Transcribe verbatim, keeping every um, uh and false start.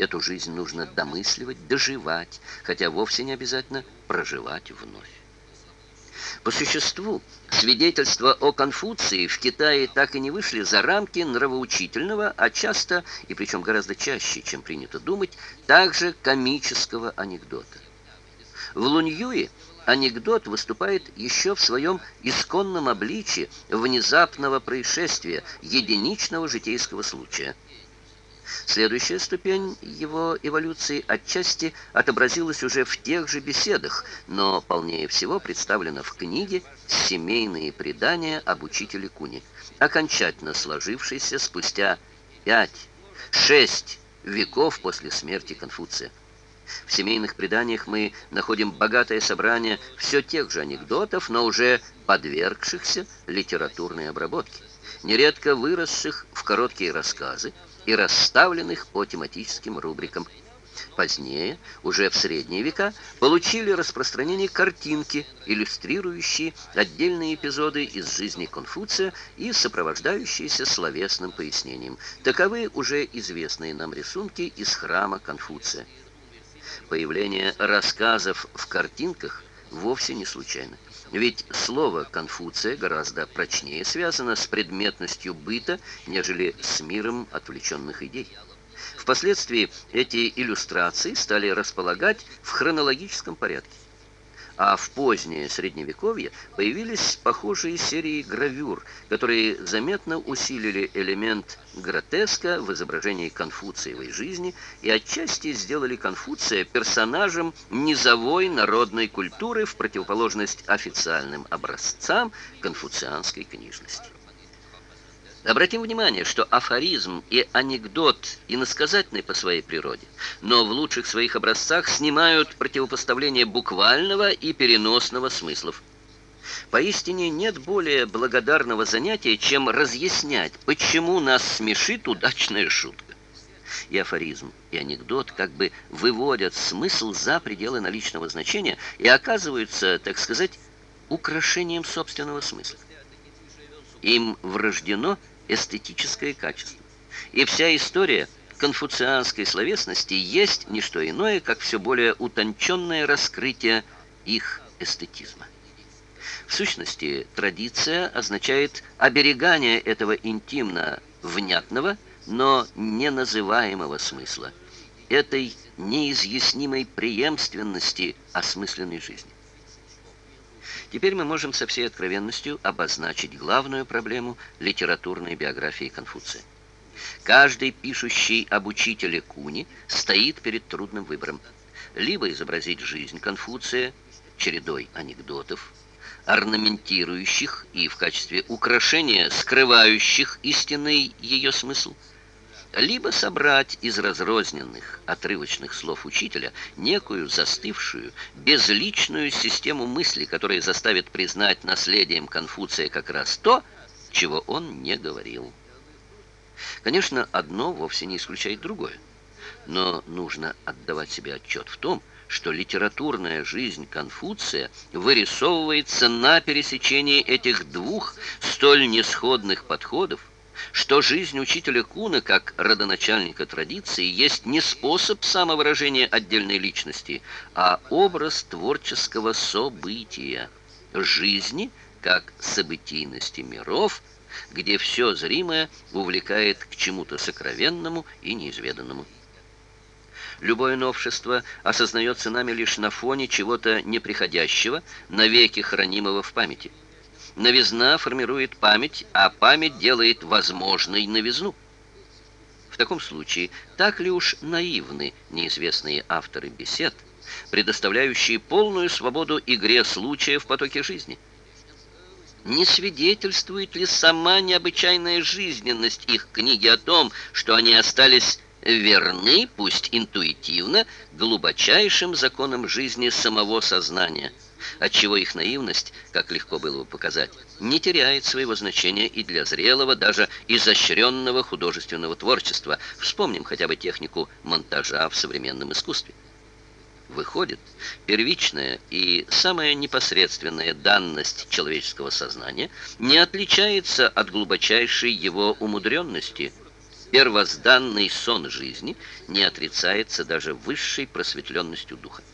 Эту жизнь нужно домысливать, доживать, хотя вовсе не обязательно проживать вновь. По существу, свидетельства о Конфуции в Китае так и не вышли за рамки нравоучительного, а часто, и причем гораздо чаще, чем принято думать, также комического анекдота. В Луньюе анекдот выступает еще в своем исконном обличии внезапного происшествия, единичного житейского случая. Следующая ступень его эволюции отчасти отобразилась уже в тех же беседах, но полнее всего представлена в книге «Семейные предания об учителе Куни», окончательно сложившейся спустя пять-шесть веков после смерти Конфуция. В семейных преданиях мы находим богатое собрание все тех же анекдотов, но уже подвергшихся литературной обработке, нередко выросших в короткие рассказы и расставленных по тематическим рубрикам. Позднее, уже в средние века, получили распространение картинки, иллюстрирующие отдельные эпизоды из жизни Конфуция и сопровождающиеся словесным пояснением. Таковы уже известные нам рисунки из храма Конфуция. Появление рассказов в картинках вовсе не случайно. Ведь слово Конфуция гораздо прочнее связано с предметностью быта, нежели с миром отвлеченных идей. Впоследствии эти иллюстрации стали располагать в хронологическом порядке. А в позднее Средневековье появились похожие серии гравюр, которые заметно усилили элемент гротеска в изображении конфуциевой жизни и отчасти сделали Конфуция персонажем низовой народной культуры в противоположность официальным образцам конфуцианской книжности. Обратим внимание, что афоризм и анекдот иносказательны по своей природе, но в лучших своих образцах снимают противопоставление буквального и переносного смыслов. Поистине нет более благодарного занятия, чем разъяснять, почему нас смешит удачная шутка. И афоризм, и анекдот как бы выводят смысл за пределы наличного значения и оказываются, так сказать, украшением собственного смысла. Им врождено эстетическое качество. И вся история конфуцианской словесности есть не что иное, как все более утонченное раскрытие их эстетизма. В сущности, традиция означает оберегание этого интимно внятного, но не называемого смысла, этой неизъяснимой преемственности осмысленной жизни. Теперь мы можем со всей откровенностью обозначить главную проблему литературной биографии Конфуция. Каждый пишущий об учителе Куни стоит перед трудным выбором. Либо изобразить жизнь Конфуция чередой анекдотов, орнаментирующих и в качестве украшения скрывающих истинный ее смысл, либо собрать из разрозненных отрывочных слов учителя некую застывшую, безличную систему мысли, которая заставит признать наследием Конфуция как раз то, чего он не говорил. Конечно, одно вовсе не исключает другое, но нужно отдавать себе отчет в том, что литературная жизнь Конфуция вырисовывается на пересечении этих двух столь несходных подходов, что жизнь учителя Куна, как родоначальника традиции, есть не способ самовыражения отдельной личности, а образ творческого события, жизни как событийности миров, где все зримое увлекает к чему-то сокровенному и неизведанному. Любое новшество осознается нами лишь на фоне чего-то неприходящего, навеки хранимого в памяти. Новизна формирует память, а память делает возможной новизну. В таком случае, так ли уж наивны неизвестные авторы бесед, предоставляющие полную свободу игре случая в потоке жизни? Не свидетельствует ли сама необычайная жизненность их книги о том, что они остались верны, пусть интуитивно, глубочайшим законам жизни самого сознания, отчего их наивность, как легко было бы показать, не теряет своего значения и для зрелого, даже изощренного художественного творчества. Вспомним хотя бы технику монтажа в современном искусстве. Выходит, первичная и самая непосредственная данность человеческого сознания не отличается от глубочайшей его умудренности. Первозданный сон жизни не отрицается даже высшей просветленностью духа.